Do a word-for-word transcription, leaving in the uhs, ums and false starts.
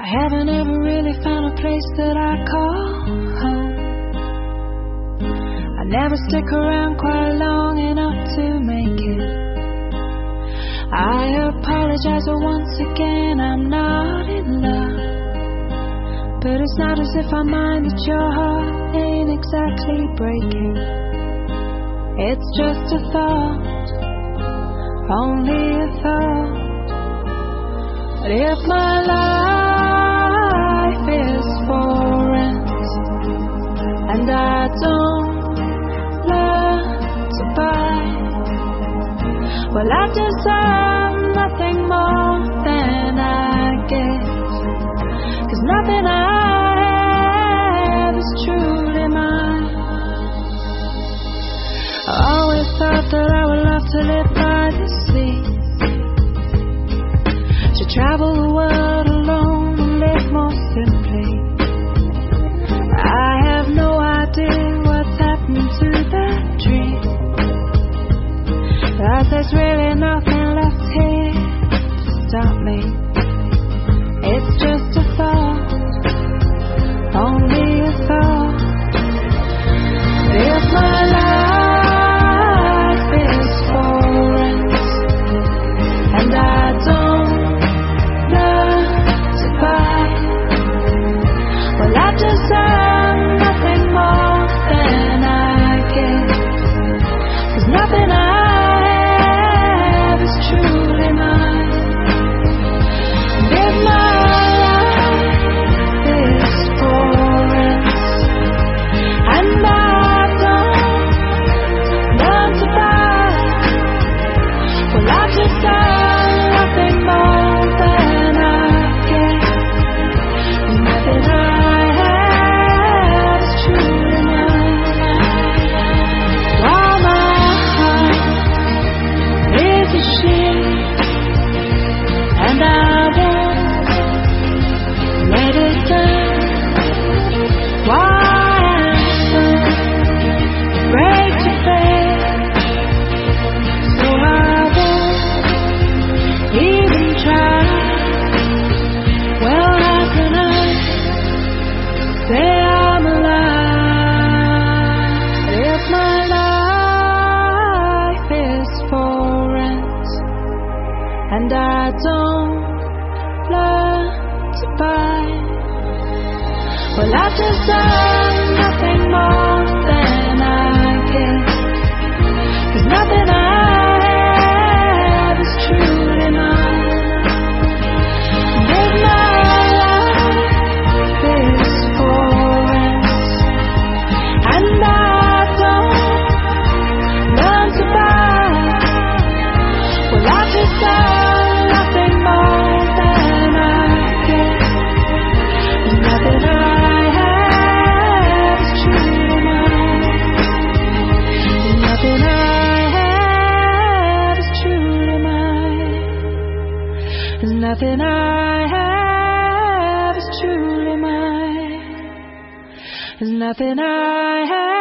I haven't ever really found a place that I call home. I never stick around quite long enough to make it. I apologize, but once again I'm not in love. But it's not as if I mind that your heart ain't exactly breaking. It's just a thought, only a thought. But if my life is for rent and I don't learn to buy, well, I deserve nothing more than I get. 'Cause nothing I have is truly mine. I always thought that I would love to live by the sea, to travel the world alone and live more simply. I have no idea what's happened to that dream, 'cause there's really nothing left here to stop me. It's just a thought, only a thought. If my life is for rent and I don't learn to buy, well, I deserve nothing more than I get. 'Cause nothing I have is truly mine. And if my life is for rent and I don't learn to buy, well, I deserve nothing more than I get. Nothing I have is truly mine. While my heart is a ship and I won't let it down. Why I'm so afraid to fail, so I won't even try. Well, how can I say I'm alive if my life is for rent and I don't learn to buy? Well, I deserve nothing more than I get. 'Cause nothing I have is truly mine. And if my life is for rent and I don't learn to buy, well, I deserve nothing more than I get. And nothing I have is truly mine. And nothing I have is truly mine. And nothing I have is truly mine. There's nothing I have